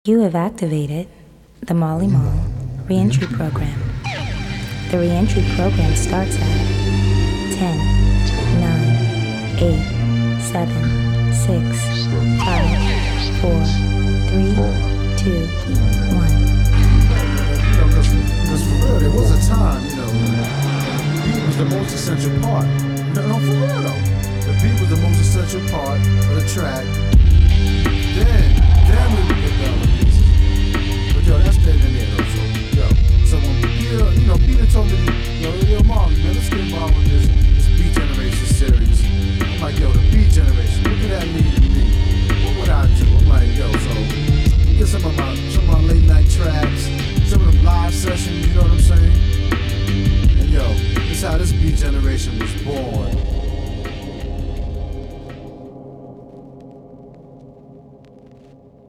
You have activated the Molly Mall Reentry Program. The reentry program starts at 10, 9, 8, 7, 6, 5, 4, 3, 2, 1. Because for real, there was a time, the beat was the most essential part. No, for real though. The beat was the most essential part of the track. Then